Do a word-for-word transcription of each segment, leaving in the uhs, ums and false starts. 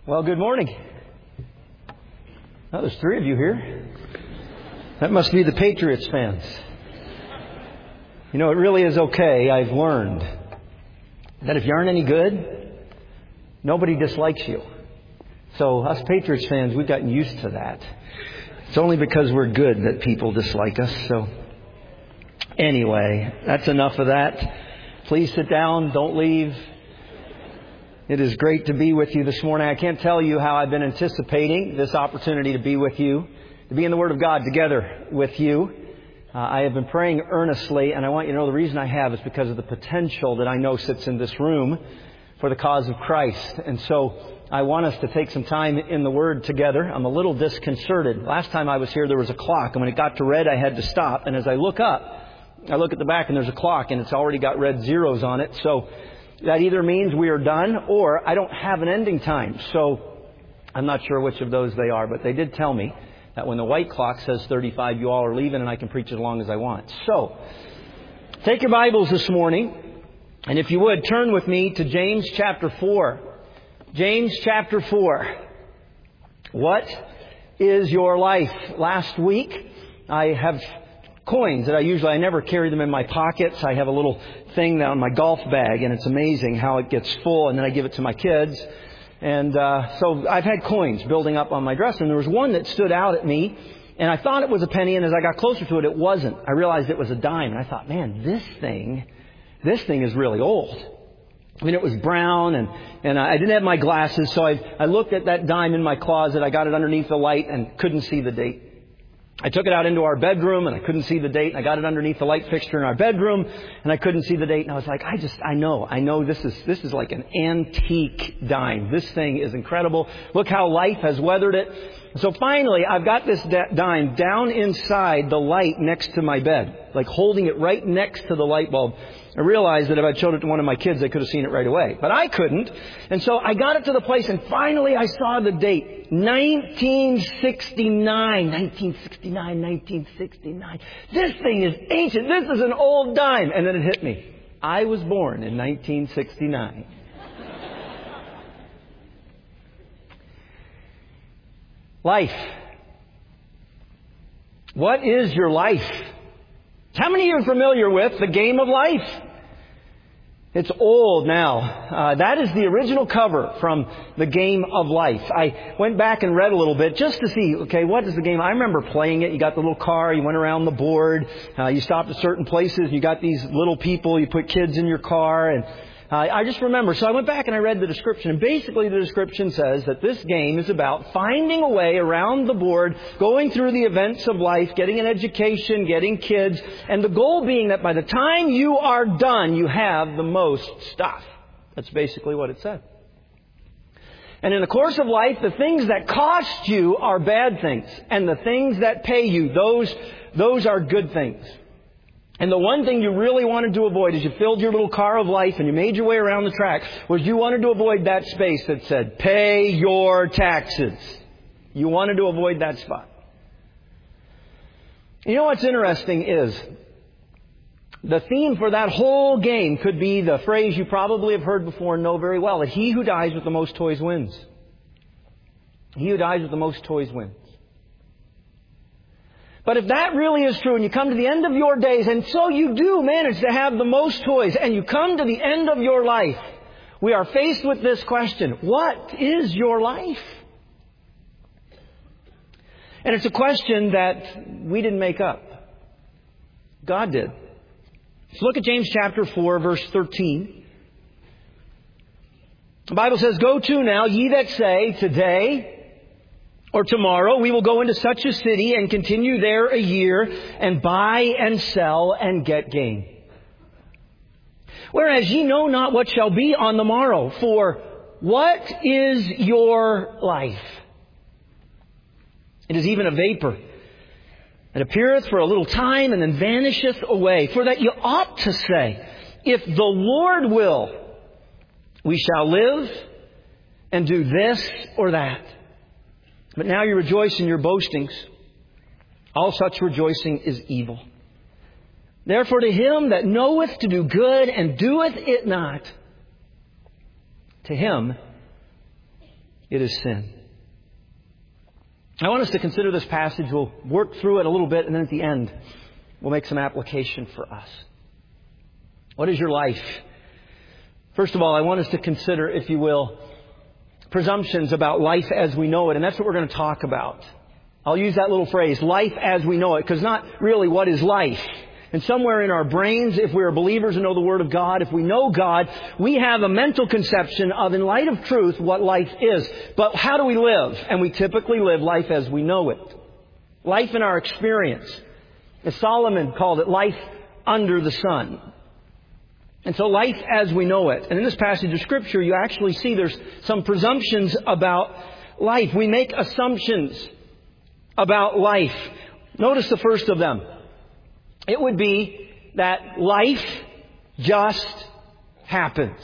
Well, good morning. Oh, there's three of you here. That must be the Patriots fans. You know, it really is okay. I've learned that if you aren't any good, nobody dislikes you. So us Patriots fans, we've gotten used to that. It's only because we're good that people dislike us. So anyway, that's enough of that. Please sit down. Don't leave. It is great to be with you this morning. I can't tell you how I've been anticipating this opportunity to be with you, to be in the Word of God together with you. Uh, I have been praying earnestly, and I want you to know the reason I have is because of the potential that I know sits in this room for the cause of Christ. And so I want us to take some time in the Word together. I'm a little disconcerted. Last time I was here, there was a clock, and when it got to red, I had to stop. And as I look up, I look at the back, and there's a clock, and it's already got red zeros on it. So that either means we are done or I don't have an ending time. So I'm not sure which of those they are, but they did tell me that when the white clock says thirty-five, you all are leaving and I can preach as long as I want. So take your Bibles this morning, and if you would, turn with me to James chapter four. James chapter four. What is your life? Last week I have coins that I usually, I never carry them in my pockets. I have a little thing on my golf bag, and it's amazing how it gets full, and then I give it to my kids. And uh, so I've had coins building up on my dresser, and there was one that stood out at me, and I thought it was a penny, and as I got closer to it, it wasn't. I realized it was a dime, and I thought, man, this thing, this thing is really old. I mean, it was brown, and, and I didn't have my glasses, so I, I looked at that dime in my closet. I got it underneath the light and couldn't see the date. I took it out into our bedroom, and I couldn't see the date. And I got it underneath the light fixture in our bedroom, and I couldn't see the date. And I was like, I just, I know, I know this is, this is like an antique dime. This thing is incredible. Look how life has weathered it. So finally, I've got this dime down inside the light next to my bed, like holding it right next to the light bulb. I realized that if I'd showed it to one of my kids, they could have seen it right away. But I couldn't. And so I got it to the place, and finally I saw the date. nineteen sixty-nine. nineteen sixty-nine, nineteen sixty-nine. This thing is ancient. This is an old dime. And then it hit me. I was born in nineteen sixty-nine. Life. What is your life? How many of you are familiar with the game of life? It's old now. Uh, that is the original cover from the game of life. I went back and read a little bit just to see, okay, what is the game? I remember playing it. You got the little car. You went around the board. Uh, you stopped at certain places. You got these little people. You put kids in your car. And uh, I just remember. So I went back and I read the description. And basically the description says that this game is about finding a way around the board, going through the events of life, getting an education, getting kids, and the goal being that by the time you are done, you have the most stuff. That's basically what it said. And in the course of life, the things that cost you are bad things. And the things that pay you, those, those are good things. And the one thing you really wanted to avoid as you filled your little car of life and you made your way around the track was you wanted to avoid that space that said, pay your taxes. You wanted to avoid that spot. You know what's interesting is the theme for that whole game could be the phrase you probably have heard before and know very well, that he who dies with the most toys wins. He who dies with the most toys wins. But if that really is true and you come to the end of your days, and so you do manage to have the most toys, and you come to the end of your life, we are faced with this question: what is your life? And it's a question that we didn't make up. God did. So look at James chapter four, verse thirteen. The Bible says, "Go to now, ye that say, today or tomorrow we will go into such a city and continue there a year and buy and sell and get gain. Whereas ye know not what shall be on the morrow. For what is your life? It is even a vapor. It appeareth for a little time and then vanisheth away. For that you ought to say, if the Lord will, we shall live and do this or that. But now you rejoice in your boastings. All such rejoicing is evil. Therefore to him that knoweth to do good and doeth it not, to him It is sin. I want us to consider this passage. We'll work through it a little bit, and then at the end, we'll make some application for us. What is your life? First of all, I want us to consider, if you will, presumptions about life as we know it. And that's what we're going to talk about. I'll use that little phrase, life as we know it, because not really what is life. And somewhere in our brains, if we are believers and know the Word of God, if we know God, we have a mental conception of, in light of truth, what life is. But how do we live? And we typically live life as we know it. Life in our experience. As Solomon called it, life under the sun. And so life as we know it. And in this passage of Scripture, you actually see there's some presumptions about life. We make assumptions about life. Notice the first of them. It would be that life just happens.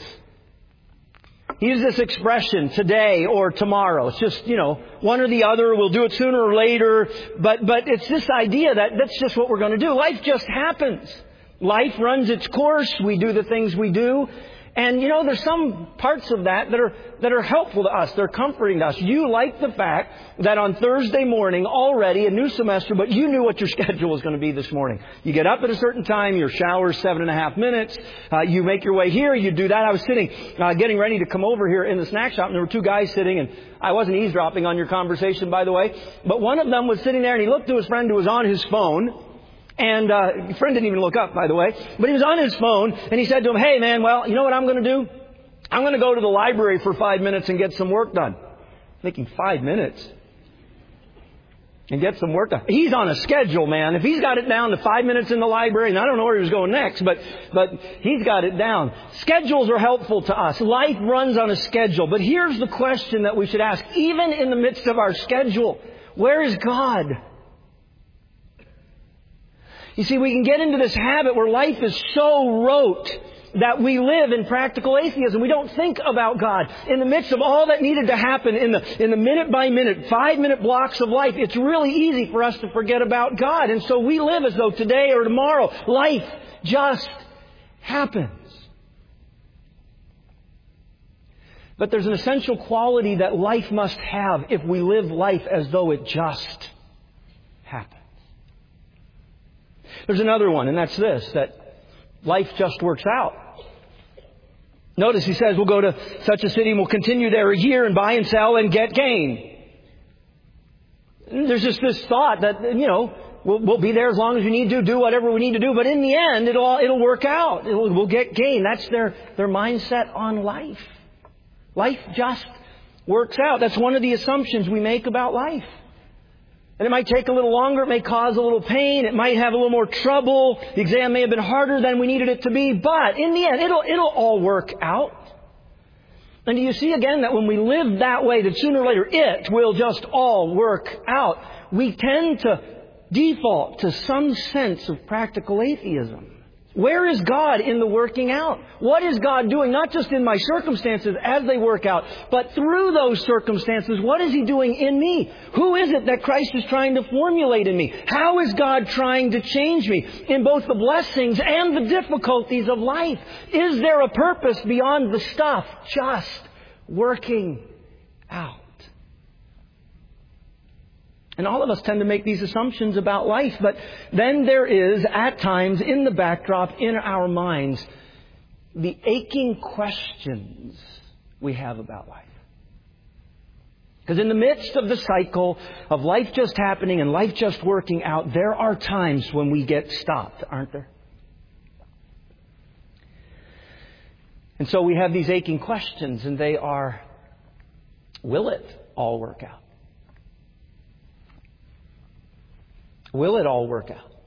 Use this expression, today or tomorrow. It's just, you know, one or the other. We'll do it sooner or later. But, but it's this idea that that's just what we're going to do. Life just happens. Life runs its course. We do the things we do. And, you know, there's some parts of that that are that are helpful to us. They're comforting to us. You like the fact that on Thursday morning, already a new semester, but you knew what your schedule was going to be this morning. You get up at a certain time, your shower is seven and a half minutes, uh, you make your way here, you do that. I was sitting, uh, getting ready to come over here in the snack shop, and there were two guys sitting, and I wasn't eavesdropping on your conversation, by the way, but one of them was sitting there, and he looked to his friend who was on his phone. And uh, your friend didn't even look up, by the way. But he was on his phone, and he said to him, hey, man, well, you know what I'm going to do? I'm going to go to the library for five minutes and get some work done. Thinking five minutes? And get some work done. He's on a schedule, man. If he's got it down to five minutes in the library, and I don't know where he was going next, but, but he's got it down. Schedules are helpful to us. Life runs on a schedule. But here's the question that we should ask. Even in the midst of our schedule, where is God? You see, we can get into this habit where life is so rote that we live in practical atheism. We don't think about God. In the midst of all that needed to happen in the in the minute by minute, five minute blocks of life, it's really easy for us to forget about God. And so we live as though today or tomorrow, life just happens. But there's an essential quality that life must have if we live life as though it just happens. There's another one, and that's this, that life just works out. Notice he says, we'll go to such a city and we'll continue there a year and buy and sell and get gain. And there's just this thought that, you know, we'll, we'll be there as long as we need to, do whatever we need to do, but in the end, it'll all, it'll work out. It'll, we'll get gain. That's their, their mindset on life. Life just works out. That's one of the assumptions we make about life. And it might take a little longer. It may cause a little pain. It might have a little more trouble. The exam may have been harder than we needed it to be. But in the end, it'll, it'll all work out. And do you see again that when we live that way, that sooner or later it will just all work out? We tend to default to some sense of practical atheism. Where is God in the working out? What is God doing, not just in my circumstances as they work out, but through those circumstances, what is He doing in me? Who is it that Christ is trying to formulate in me? How is God trying to change me in both the blessings and the difficulties of life? Is there a purpose beyond the stuff just working out? And all of us tend to make these assumptions about life, but then there is, at times, in the backdrop, in our minds, the aching questions we have about life. Because in the midst of the cycle of life just happening and life just working out, there are times when we get stopped, aren't there? And so we have these aching questions, and they are, will it all work out? Will it all work out?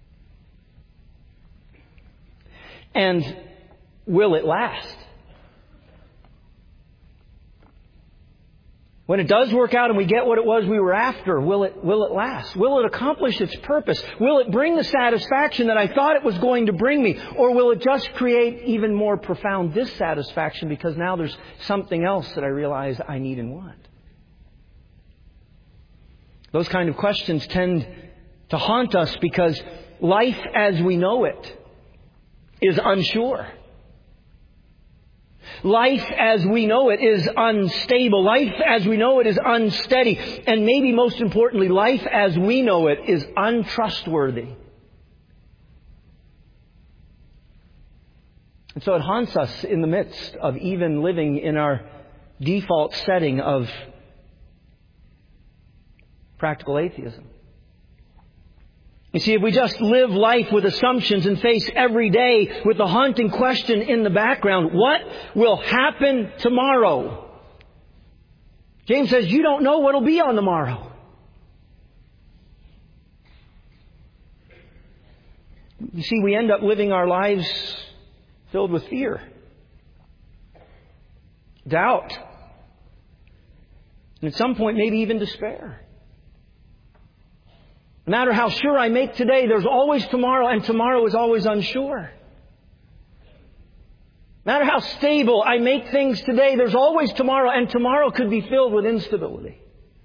And will it last? When it does work out and we get what it was we were after, will it, will it last? Will it accomplish its purpose? Will it bring the satisfaction that I thought it was going to bring me? Or will it just create even more profound dissatisfaction because now there's something else that I realize I need and want? Those kind of questions tend to haunt us because life as we know it is unsure. Life as we know it is unstable. Life as we know it is unsteady. And maybe most importantly, life as we know it is untrustworthy. And so it haunts us in the midst of even living in our default setting of practical atheism. You see, if we just live life with assumptions and face every day with the haunting question in the background, what will happen tomorrow? James says, you don't know what will be on the morrow. You see, we end up living our lives filled with fear, doubt, and at some point maybe even despair. No matter how sure I make today, there's always tomorrow, and tomorrow is always unsure. No matter how stable I make things today, there's always tomorrow, and tomorrow could be filled with instability.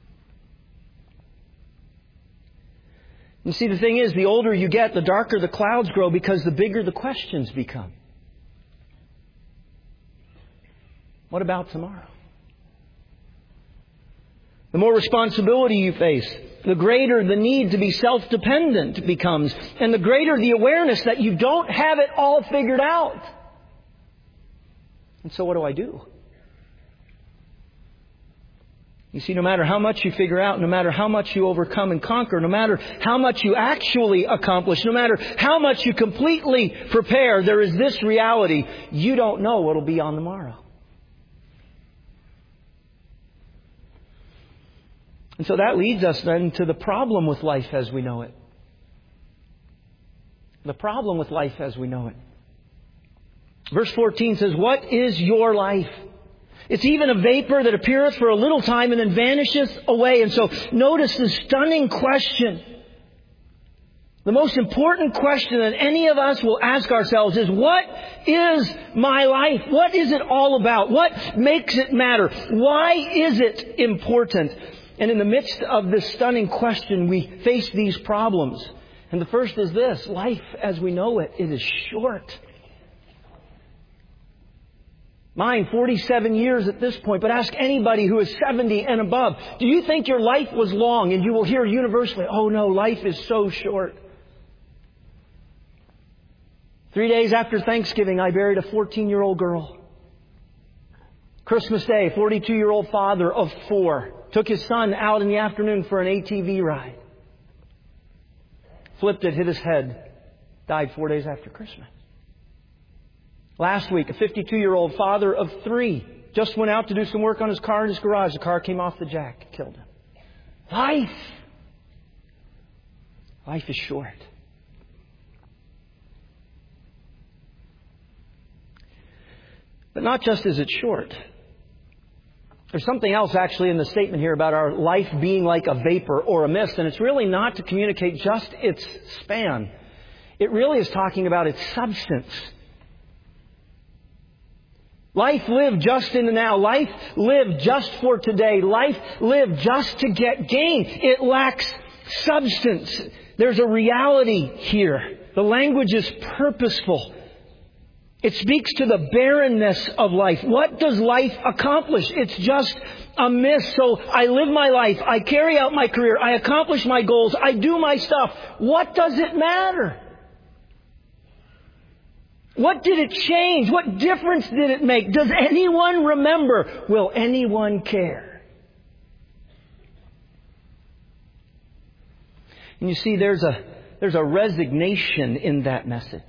You see, the thing is, the older you get, the darker the clouds grow because the bigger the questions become. What about tomorrow? The more responsibility you face, the greater the need to be self-dependent becomes, and the greater the awareness that you don't have it all figured out. And so what do I do? You see, no matter how much you figure out, no matter how much you overcome and conquer, no matter how much you actually accomplish, no matter how much you completely prepare, there is this reality: you don't know what will be on the morrow. And so that leads us then to the problem with life as we know it. The problem with life as we know it. Verse fourteen says, what is your life? It's even a vapor that appeareth for a little time and then vanisheth away. And so notice the stunning question. The most important question that any of us will ask ourselves is, what is my life? What is it all about? What makes it matter? Why is it important? And in the midst of this stunning question, we face these problems. And the first is this: life as we know it, it is short. Mine, forty-seven years at this point, but ask anybody who is seventy and above, do you think your life was long? And you will hear universally, oh no, life is so short. Three days after Thanksgiving, I buried a fourteen-year-old girl. Christmas Day, forty-two-year-old father of four took his son out in the afternoon for an A T V ride. Flipped it, hit his head, died four days after Christmas. Last week, a fifty-two-year-old father of three just went out to do some work on his car in his garage. The car came off the jack, killed him. Life! Life is short. But not just is it short. There's something else actually in the statement here about our life being like a vapor or a mist. And it's really not to communicate just its span. It really is talking about its substance. Life lived just in the now. Life lived just for today. Life lived just to get gain. It lacks substance. There's a reality here. The language is purposeful. It speaks to the barrenness of life. What does life accomplish? It's just a mist. So I live my life. I carry out my career. I accomplish my goals. I do my stuff. What does it matter? What did it change? What difference did it make? Does anyone remember? Will anyone care? And you see, there's a, there's a resignation in that message.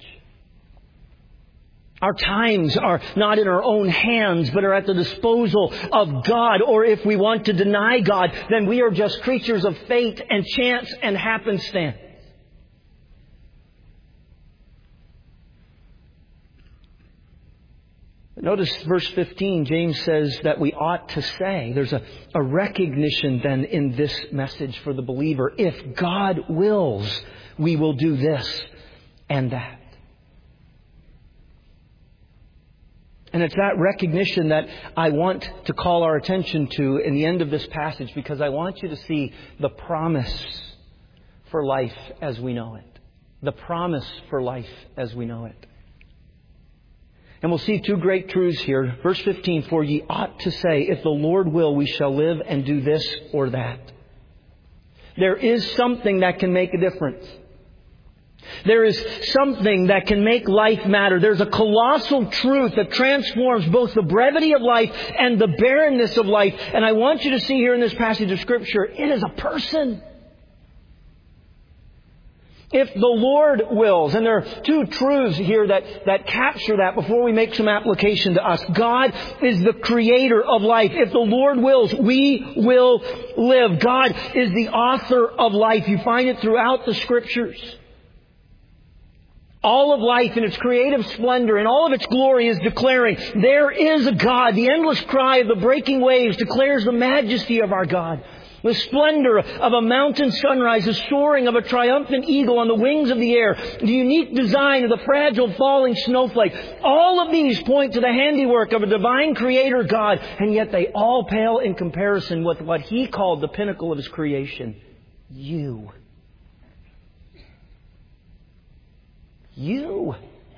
Our times are not in our own hands, but are at the disposal of God. Or if we want to deny God, then we are just creatures of fate and chance and happenstance. Notice verse fifteen, James says that we ought to say. There's a, a recognition then in this message for the believer. If God wills, we will do this and that. And it's that recognition that I want to call our attention to in the end of this passage, because I want you to see the promise for life as we know it. The promise for life as we know it. And we'll see two great truths here. Verse fifteen, for ye ought to say, if the Lord will, we shall live and do this or that. There is something that can make a difference. There is something that can make life matter. There's a colossal truth that transforms both the brevity of life and the barrenness of life. And I want you to see here in this passage of Scripture, it is a person. If the Lord wills, and there are two truths here that, that capture that before we make some application to us. God is the creator of life. If the Lord wills, we will live. God is the author of life. You find it throughout the Scriptures. All of life in its creative splendor and all of its glory is declaring, there is a God. The endless cry of the breaking waves declares the majesty of our God. The splendor of a mountain sunrise, the soaring of a triumphant eagle on the wings of the air, the unique design of the fragile falling snowflake. All of these point to the handiwork of a divine creator God, and yet they all pale in comparison with what He called the pinnacle of His creation. You. You.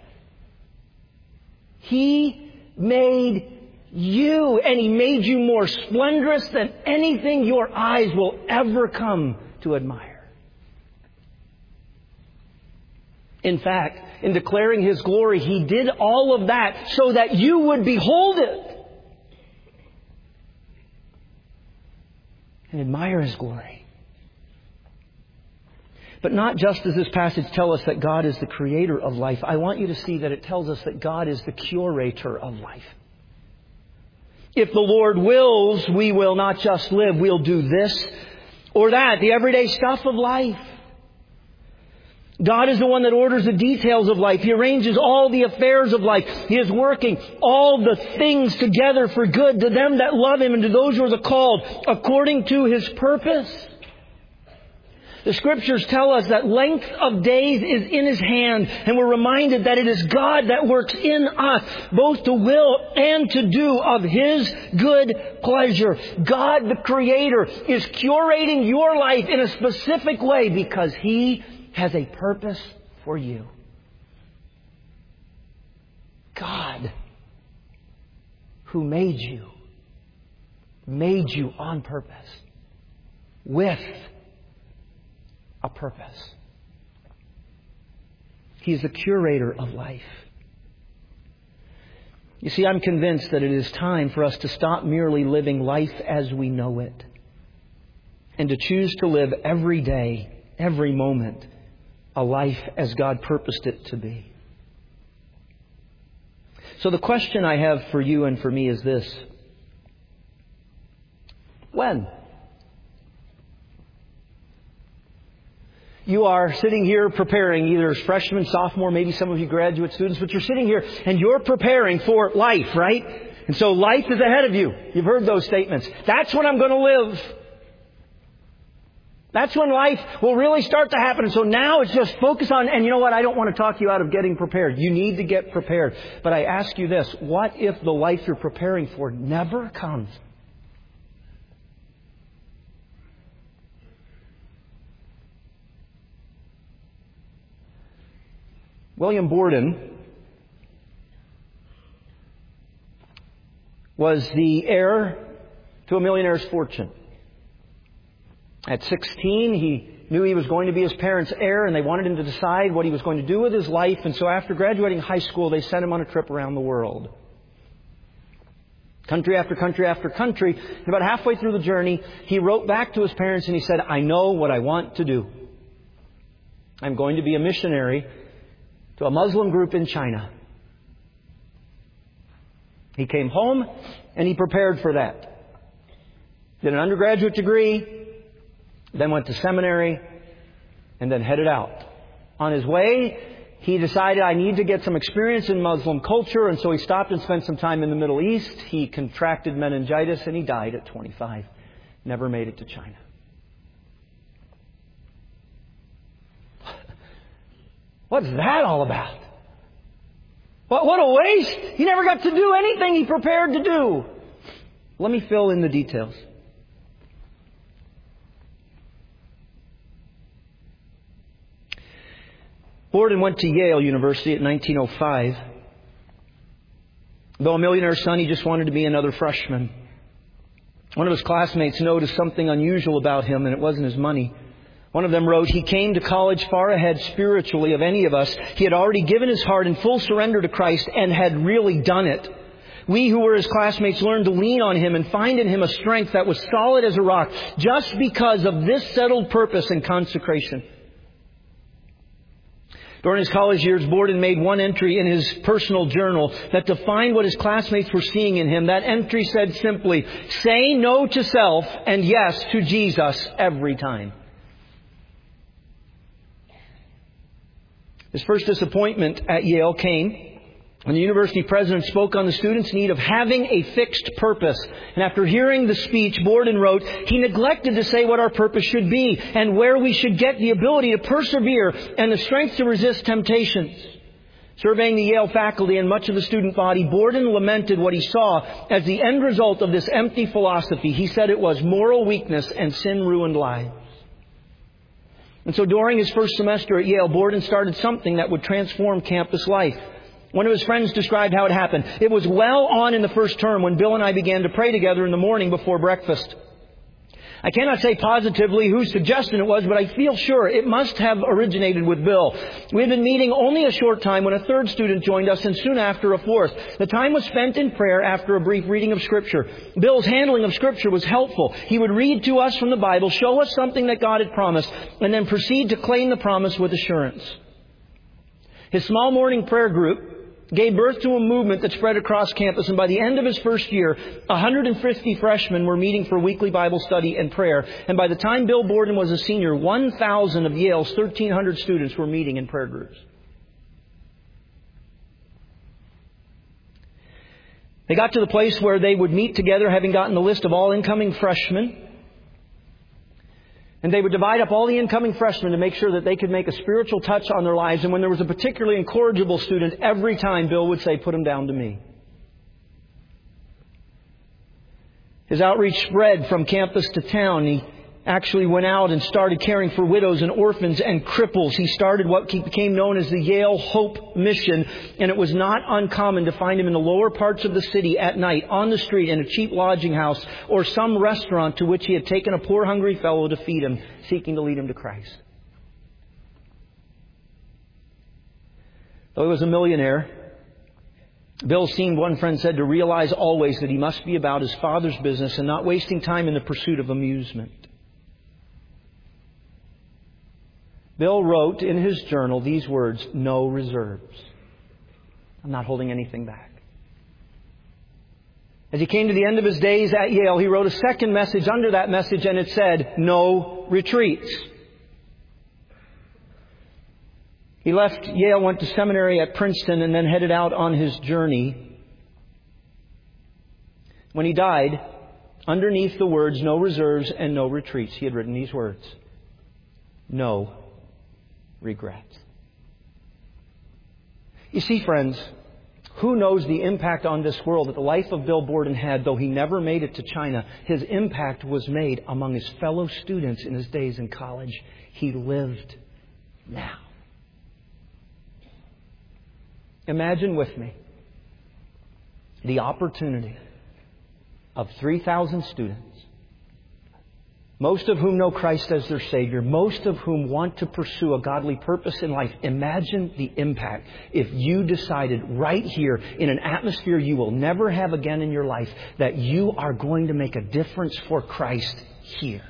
He made you, and He made you more splendorous than anything your eyes will ever come to admire. In fact, in declaring His glory, He did all of that so that you would behold it and admire His glory. But not just does this passage tell us that God is the creator of life. I want you to see that it tells us that God is the curator of life. If the Lord wills, we will not just live. We'll do this or that, the everyday stuff of life. God is the one that orders the details of life. He arranges all the affairs of life. He is working all the things together for good to them that love Him and to those who are called according to His purpose. The Scriptures tell us that length of days is in His hand, and we're reminded that it is God that works in us, both to will and to do of His good pleasure. God, the Creator, is curating your life in a specific way because He has a purpose for you. God, who made you, made you on purpose, with a purpose. He's the curator of life. You see, I'm convinced that it is time for us to stop merely living life as we know it and to choose to live every day, every moment, a life as God purposed it to be. So the question I have for you and for me is this: when? You are sitting here preparing, either as freshman, sophomore, maybe some of you graduate students, but you're sitting here and you're preparing for life, right? And so life is ahead of you. You've heard those statements. That's when I'm going to live. That's when life will really start to happen. And so now it's just focus on, and you know what? I don't want to talk you out of getting prepared. You need to get prepared. But I ask you this: what if the life you're preparing for never comes? William Borden was the heir to a millionaire's fortune. At sixteen, he knew he was going to be his parents' heir, and they wanted him to decide what he was going to do with his life. And so after graduating high school, they sent him on a trip around the world. Country after country after country. And about halfway through the journey, he wrote back to his parents and he said, I know what I want to do. I'm going to be a missionary to a Muslim group in China. He came home and he prepared for that. Did an undergraduate degree, then went to seminary, and then headed out. On his way, he decided, I need to get some experience in Muslim culture, and so he stopped and spent some time in the Middle East. He contracted meningitis and he died at twenty-five. Never made it to China. What's that all about? What, what a waste! He never got to do anything he prepared to do. Let me fill in the details. Borden went to Yale University at nineteen oh five. Though a millionaire son, he just wanted to be another freshman. One of his classmates noticed something unusual about him, and it wasn't his money. One of them wrote, he came to college far ahead spiritually of any of us. He had already given his heart in full surrender to Christ and had really done it. We who were his classmates learned to lean on him and find in him a strength that was solid as a rock just because of this settled purpose and consecration. During his college years, Borden made one entry in his personal journal that defined what his classmates were seeing in him. That entry said simply, say no to self and yes to Jesus every time. His first disappointment at Yale came when the university president spoke on the students' need of having a fixed purpose. And after hearing the speech, Borden wrote, he neglected to say what our purpose should be and where we should get the ability to persevere and the strength to resist temptations. Surveying the Yale faculty and much of the student body, Borden lamented what he saw as the end result of this empty philosophy. He said it was moral weakness and sin-ruined lives. And so during his first semester at Yale, Borden started something that would transform campus life. One of his friends described how it happened. It was well on in the first term when Bill and I began to pray together in the morning before breakfast. I cannot say positively whose suggestion it was, but I feel sure it must have originated with Bill. We had been meeting only a short time when a third student joined us, and soon after a fourth. The time was spent in prayer after a brief reading of Scripture. Bill's handling of Scripture was helpful. He would read to us from the Bible, show us something that God had promised, and then proceed to claim the promise with assurance. His small morning prayer group gave birth to a movement that spread across campus, and by the end of his first year, one hundred fifty freshmen were meeting for weekly Bible study and prayer. And by the time Bill Borden was a senior, one thousand of Yale's thirteen hundred students were meeting in prayer groups. They got to the place where they would meet together, having gotten the list of all incoming freshmen. And they would divide up all the incoming freshmen to make sure that they could make a spiritual touch on their lives. And when there was a particularly incorrigible student, every time Bill would say, put him down to me. His outreach spread from campus to town. He actually went out and started caring for widows and orphans and cripples. He started what became known as the Yale Hope Mission. And it was not uncommon to find him in the lower parts of the city at night, on the street, in a cheap lodging house, or some restaurant to which he had taken a poor hungry fellow to feed him, seeking to lead him to Christ. Though he was a millionaire, Bill seemed, one friend said, to realize always that he must be about his Father's business and not wasting time in the pursuit of amusement. Bill wrote in his journal these words, no reserves. I'm not holding anything back. As he came to the end of his days at Yale, he wrote a second message under that message, and it said, no retreats. He left Yale, went to seminary at Princeton, and then headed out on his journey. When he died, underneath the words, no reserves and no retreats, he had written these words, no regrets. You see, friends, who knows the impact on this world that the life of Bill Borden had, though he never made it to China? His impact was made among his fellow students in his days in college. He lived now. Imagine with me the opportunity of three thousand students, most of whom know Christ as their Savior, most of whom want to pursue a godly purpose in life. Imagine the impact if you decided right here in an atmosphere you will never have again in your life that you are going to make a difference for Christ here.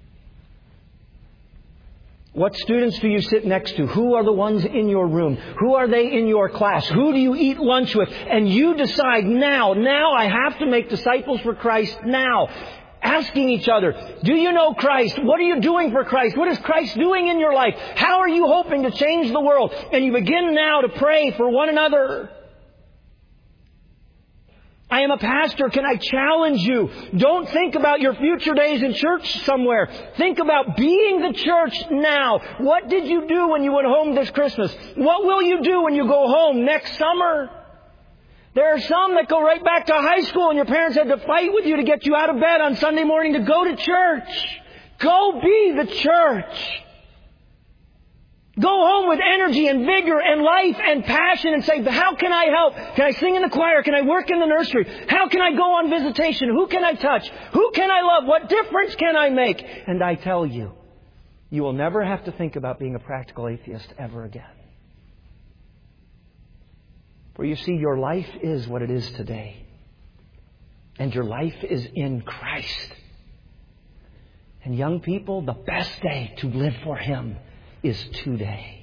What students do you sit next to? Who are the ones in your room? Who are they in your class? Who do you eat lunch with? And you decide now, now I have to make disciples for Christ now. Asking each other, do you know Christ? What are you doing for Christ? What is Christ doing in your life? How are you hoping to change the world? And you begin now to pray for one another. I am a pastor. Can I challenge you? Don't think about your future days in church somewhere. Think about being the church now. What did you do when you went home this Christmas? What will you do when you go home next summer? There are some that go right back to high school and your parents had to fight with you to get you out of bed on Sunday morning to go to church. Go be the church. Go home with energy and vigor and life and passion and say, how can I help? Can I sing in the choir? Can I work in the nursery? How can I go on visitation? Who can I touch? Who can I love? What difference can I make? And I tell you, you will never have to think about being a practical atheist ever again. For you see, your life is what it is today. And your life is in Christ. And young people, the best day to live for Him is today.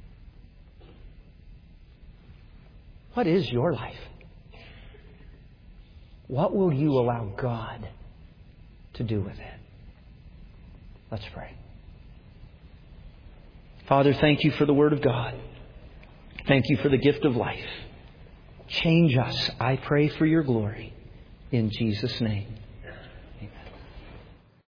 What is your life? What will you allow God to do with it? Let's pray. Father, thank you for the Word of God. Thank you for the gift of life. Change us, I pray, for your glory. In Jesus' name.